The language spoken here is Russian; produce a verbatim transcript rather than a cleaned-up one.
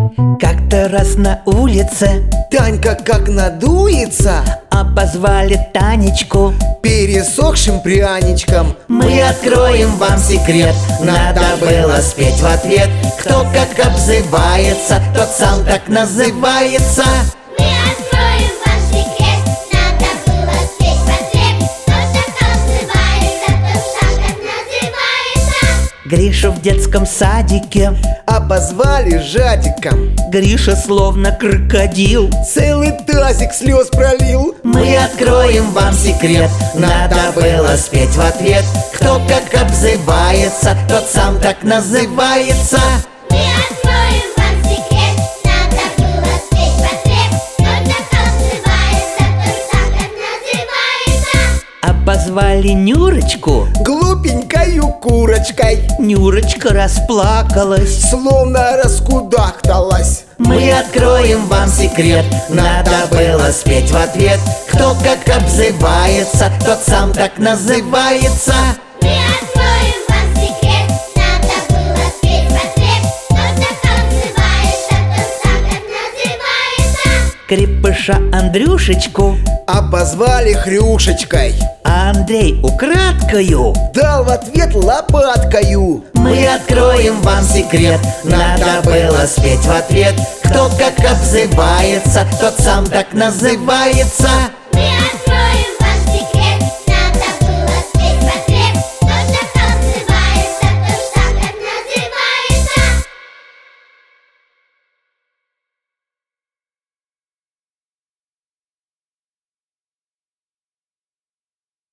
Как-то раз на улице Танька как надуется, а позвали Танечку. пересохшим пряничком. Мы откроем вам секрет, надо было спеть в ответ. Кто как обзывается, тот сам так называется. Мы откроем ваш секрет, надо было спеть в ответ. Кто так обзывается, тот сам так называется. Гришу в детском садике Обозвали жадиком, Гриша словно крокодил. целый тазик слез пролил. Мы откроем вам секрет, надо было спеть в ответ. Кто как обзывается, тот сам так называется. Мы откроем вам секрет, надо было спеть в ответ. Кто так обзывается, тот сам так называется. Обозвали Нюрочку, Глупенькою курочкой, Нюрочка расплакалась. словно раскудахталась. Мы откроем вам секрет, надо было спеть в ответ. Кто как обзывается, тот сам так называется. Мы откроем вам секрет, надо было спеть в ответ. Кто так обзывается, тот сам так называется. Крепыша Андрюшечку, Обозвали хрюшечкой, а Андрей украдкою. дал в ответ лопаткою. Мы откроем вам секрет, надо было спеть в ответ. Кто как обзывается, тот сам так называется.